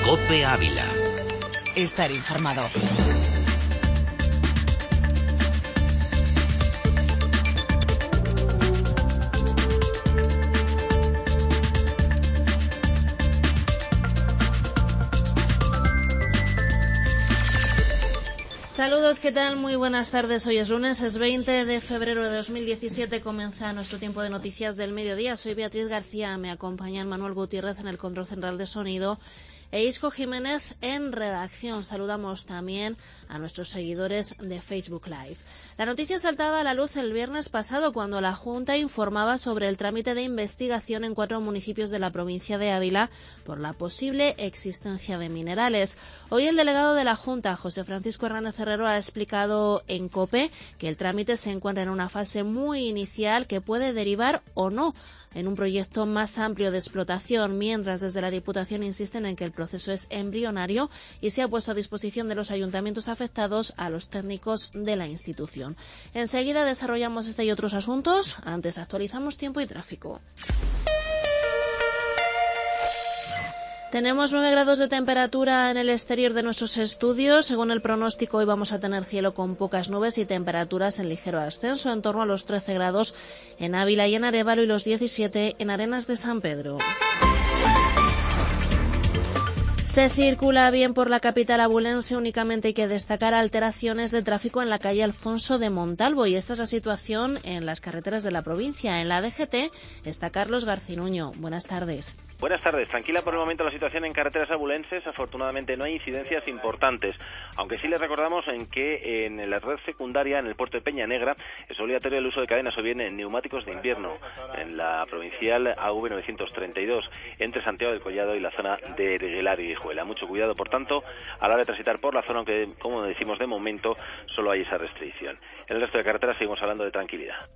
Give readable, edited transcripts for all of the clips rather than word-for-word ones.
COPE Ávila. Estar informado. Saludos, ¿qué tal? Muy buenas tardes. Hoy es lunes, es 20 de febrero de 2017. Comienza nuestro tiempo de noticias del mediodía. Soy Beatriz García, me acompañan Manuel Gutiérrez en el control central de sonido e Isco Jiménez en redacción. Saludamos también a nuestros seguidores de Facebook Live. La noticia saltaba a la luz el viernes pasado cuando la Junta informaba sobre el trámite de investigación en 4 municipios de la provincia de Ávila por la posible existencia de minerales. Hoy el delegado de la Junta, José Francisco Hernández Herrero, ha explicado en COPE que el trámite se encuentra en una fase muy inicial que puede derivar o no en un proyecto más amplio de explotación, mientras desde la Diputación insisten en que el proceso es embrionario y se ha puesto a disposición de los ayuntamientos afectados a los técnicos de la institución. Enseguida desarrollamos este y otros asuntos. Antes actualizamos tiempo y tráfico. Tenemos 9 grados de temperatura en el exterior de nuestros estudios. Según el pronóstico, hoy vamos a tener cielo con pocas nubes y temperaturas en ligero ascenso, en torno a los 13 grados en Ávila y en Arévalo y los 17 en Arenas de San Pedro. Se circula bien por la capital abulense, únicamente hay que destacar alteraciones de tráfico en la calle Alfonso de Montalvo, y esta es la situación en las carreteras de la provincia. En la DGT está Carlos Garcinuño. Buenas tardes. Buenas tardes. Tranquila por el momento la situación en carreteras abulenses. Afortunadamente no hay incidencias importantes, aunque sí les recordamos en que en la red secundaria, en el puerto de Peña Negra, es obligatorio el uso de cadenas o bien en neumáticos de invierno, en la provincial AV 932, entre Santiago del Collado y la zona de Erguelar y Guijuela. Mucho cuidado, por tanto, a la hora de transitar por la zona, aunque, como decimos, de momento solo hay esa restricción. En el resto de carreteras seguimos hablando de tranquilidad.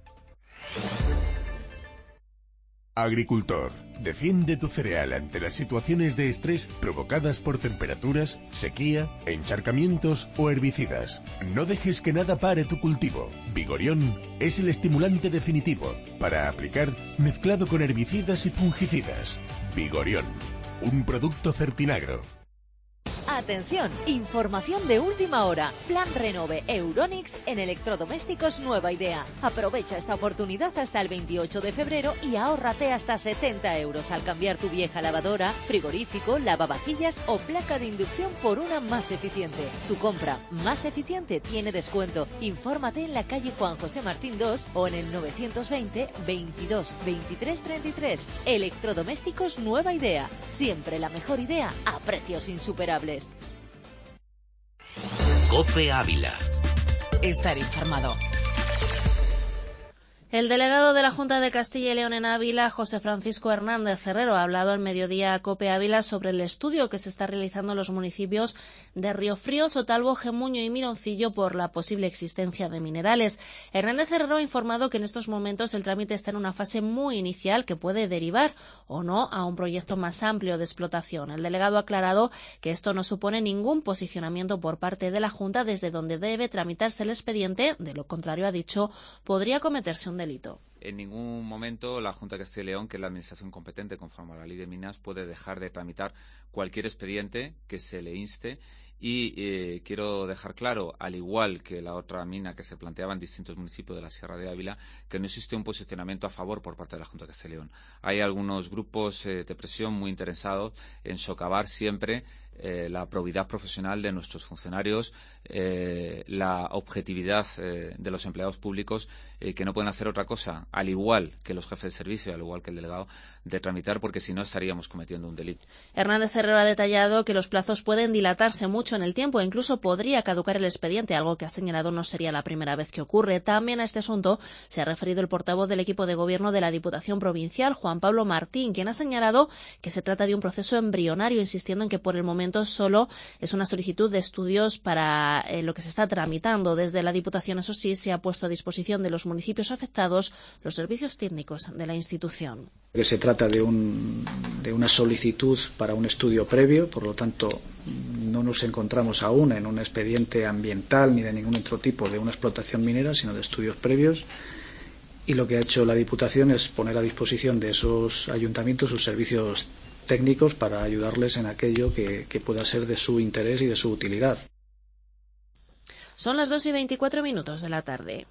Agricultor, defiende tu cereal ante las situaciones de estrés provocadas por temperaturas, sequía, encharcamientos o herbicidas. No dejes que nada pare tu cultivo. Vigorión es el estimulante definitivo para aplicar mezclado con herbicidas y fungicidas. Vigorión, un producto Certinagro. Atención, información de última hora. Plan Renove Euronics en electrodomésticos Nueva Idea. Aprovecha esta oportunidad hasta el 28 de febrero y ahórrate hasta 70 euros al cambiar tu vieja lavadora, frigorífico, lavavajillas o placa de inducción por una más eficiente. Tu compra más eficiente tiene descuento. Infórmate en la calle Juan José Martín 2 o en el 920 22 23 33. Electrodomésticos Nueva Idea. Siempre la mejor idea a precios insuperables. COPE Ávila. Estar informado. El delegado de la Junta de Castilla y León en Ávila, José Francisco Hernández Herrero, ha hablado en Mediodía a COPE Ávila sobre el estudio que se está realizando en los municipios de Riofrío, Sotalbo, Gemuño y Mironcillo por la posible existencia de minerales. Hernández Herrero ha informado que en estos momentos el trámite está en una fase muy inicial que puede derivar o no a un proyecto más amplio de explotación. El delegado ha aclarado que esto no supone ningún posicionamiento por parte de la Junta desde donde debe tramitarse el expediente. De lo contrario, ha dicho, podría cometerse un delito. En ningún momento la Junta de Castilla y León, que es la administración competente conforme a la Ley de Minas, puede dejar de tramitar cualquier expediente que se le inste. Y quiero dejar claro, al igual que la otra mina que se planteaba en distintos municipios de la Sierra de Ávila, que no existe un posicionamiento a favor por parte de la Junta de Castilla y León. Hay algunos grupos de presión muy interesados en socavar siempre la probidad profesional de nuestros funcionarios, la objetividad de los empleados públicos, que no pueden hacer otra cosa, al igual que los jefes de servicio, al igual que el delegado, de tramitar, porque si no estaríamos cometiendo un delito. Hernández Herrero ha detallado que los plazos pueden dilatarse mucho en el tiempo e incluso podría caducar el expediente, algo que ha señalado no sería la primera vez que ocurre. También a este asunto se ha referido el portavoz del equipo de gobierno de la Diputación Provincial, Juan Pablo Martín, quien ha señalado que se trata de un proceso embrionario, insistiendo en que por el momento solo es una solicitud de estudios para lo que se está tramitando. Desde la Diputación, eso sí, se ha puesto a disposición de los municipios afectados los servicios técnicos de la institución. Que se trata de una solicitud para un estudio previo, por lo tanto no nos encontramos aún en un expediente ambiental ni de ningún otro tipo de una explotación minera, sino de estudios previos. Y lo que ha hecho la Diputación es poner a disposición de esos ayuntamientos sus servicios técnicos para ayudarles en aquello que pueda ser de su interés y de su utilidad. Son las 2:24 de la tarde.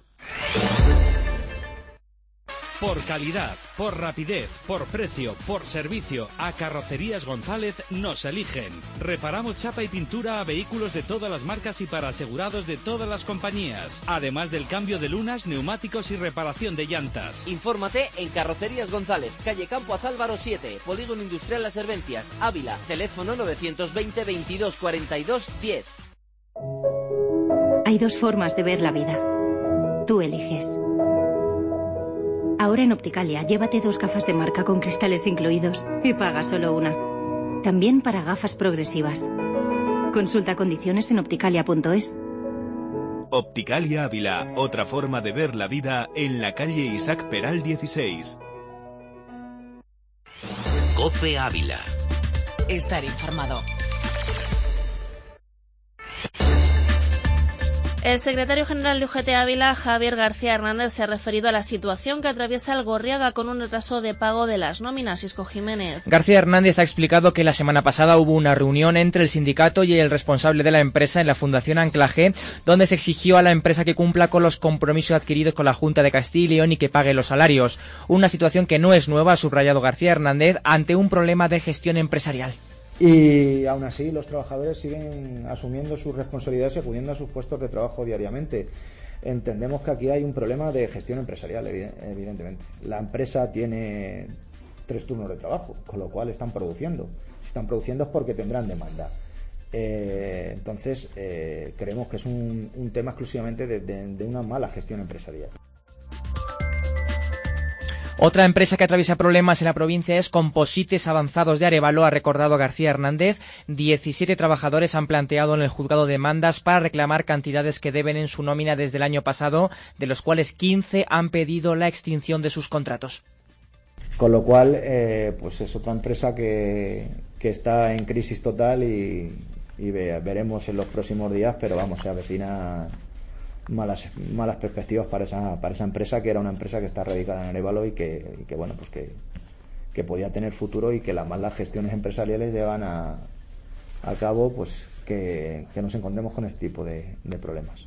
Por calidad, por rapidez, por precio, por servicio, a Carrocerías González nos eligen. Reparamos chapa y pintura a vehículos de todas las marcas y para asegurados de todas las compañías. Además del cambio de lunas, neumáticos y reparación de llantas. Infórmate en Carrocerías González, calle Campo Azálvaro 7, Polígono Industrial Las Servencias, Ávila. Teléfono 920 22 42 10. Hay dos formas de ver la vida. Tú eliges. Ahora en Opticalia, llévate 2 gafas de marca con cristales incluidos y paga solo una. También para gafas progresivas. Consulta condiciones en opticalia.es. Opticalia Ávila, otra forma de ver la vida en la calle Isaac Peral 16. COPE Ávila. Estar informado. El secretario general de UGT Ávila, Javier García Hernández, se ha referido a la situación que atraviesa el Gorriaga con un retraso de pago de las nóminas. Isco Jiménez. García Hernández ha explicado que la semana pasada hubo una reunión entre el sindicato y el responsable de la empresa en la Fundación Anclaje, donde se exigió a la empresa que cumpla con los compromisos adquiridos con la Junta de Castilla y León y que pague los salarios. Una situación que no es nueva, ha subrayado García Hernández, ante un problema de gestión empresarial. Y aún así los trabajadores siguen asumiendo sus responsabilidades y acudiendo a sus puestos de trabajo diariamente. Entendemos que aquí hay un problema de gestión empresarial, evidentemente. La empresa tiene 3 turnos de trabajo, con lo cual están produciendo. Si están produciendo es porque tendrán demanda. Entonces, creemos que es un tema exclusivamente de una mala gestión empresarial. Otra empresa que atraviesa problemas en la provincia es Composites Avanzados de Arévalo, ha recordado García Hernández. 17 trabajadores han planteado en el juzgado demandas para reclamar cantidades que deben en su nómina desde el año pasado, de los cuales 15 han pedido la extinción de sus contratos. Con lo cual, pues es otra empresa que está en crisis total y veremos en los próximos días, pero vamos, se avecina malas perspectivas para esa empresa, que era una empresa que está radicada en Arévalo y que bueno, pues que podía tener futuro, y que las malas gestiones empresariales llevan a cabo pues que nos encontremos con este tipo de problemas.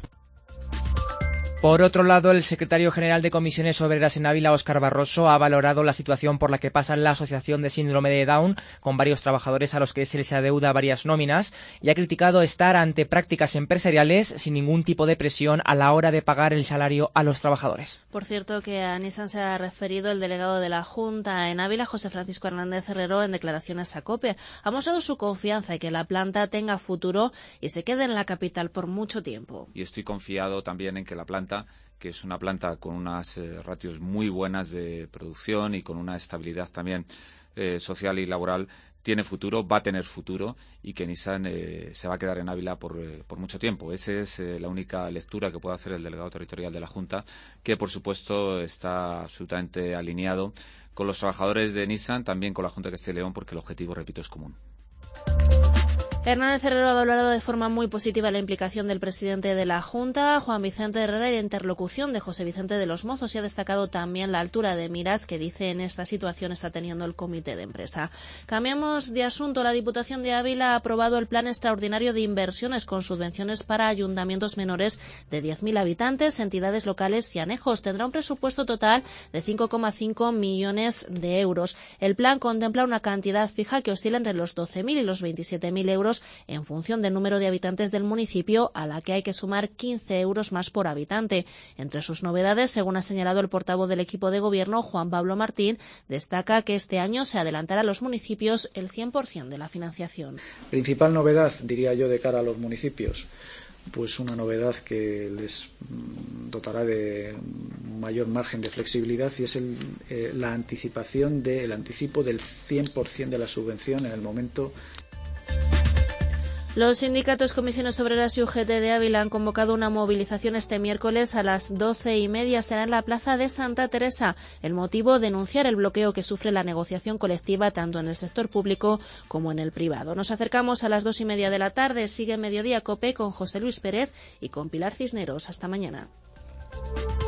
Por otro lado, el secretario general de Comisiones Obreras en Ávila, Óscar Barroso, ha valorado la situación por la que pasa la Asociación de Síndrome de Down, con varios trabajadores a los que se les adeuda varias nóminas, y ha criticado estar ante prácticas empresariales sin ningún tipo de presión a la hora de pagar el salario a los trabajadores. Por cierto, que a Nissan se ha referido el delegado de la Junta en Ávila, José Francisco Hernández Herrero, en declaraciones a COPE. Ha mostrado su confianza en que la planta tenga futuro y se quede en la capital por mucho tiempo. Y estoy confiado también en que la planta, que es una planta con unas ratios muy buenas de producción y con una estabilidad también social y laboral, tiene futuro, va a tener futuro, y que Nissan se va a quedar en Ávila por mucho tiempo. Esa es la única lectura que puede hacer el delegado territorial de la Junta, que por supuesto está absolutamente alineado con los trabajadores de Nissan, también con la Junta de Castilla y León, porque el objetivo, repito, es común. Hernández Herrero ha valorado de forma muy positiva la implicación del presidente de la Junta, Juan Vicente Herrera, y la interlocución de José Vicente de los Mozos, y ha destacado también la altura de miras que dice en esta situación está teniendo el comité de empresa. Cambiamos de asunto. La Diputación de Ávila ha aprobado el Plan Extraordinario de Inversiones con subvenciones para ayuntamientos menores de 10.000 habitantes, entidades locales y anejos. Tendrá un presupuesto total de 5,5 millones de euros. El plan contempla una cantidad fija que oscila entre los 12.000 y los 27.000 euros en función del número de habitantes del municipio, a la que hay que sumar 15 euros más por habitante. Entre sus novedades, según ha señalado el portavoz del equipo de gobierno, Juan Pablo Martín, destaca que este año se adelantará a los municipios el 100% de la financiación. Principal novedad, diría yo, de cara a los municipios, pues una novedad que les dotará de mayor margen de flexibilidad, y es el anticipo del 100% de la subvención en el momento. Los sindicatos, comisiones obreras y UGT de Ávila han convocado una movilización este miércoles a las 12:30. Será en la plaza de Santa Teresa. El motivo, denunciar el bloqueo que sufre la negociación colectiva tanto en el sector público como en el privado. Nos acercamos a las 2:30 de la tarde. Sigue Mediodía COPE con José Luis Pérez y con Pilar Cisneros. Hasta mañana.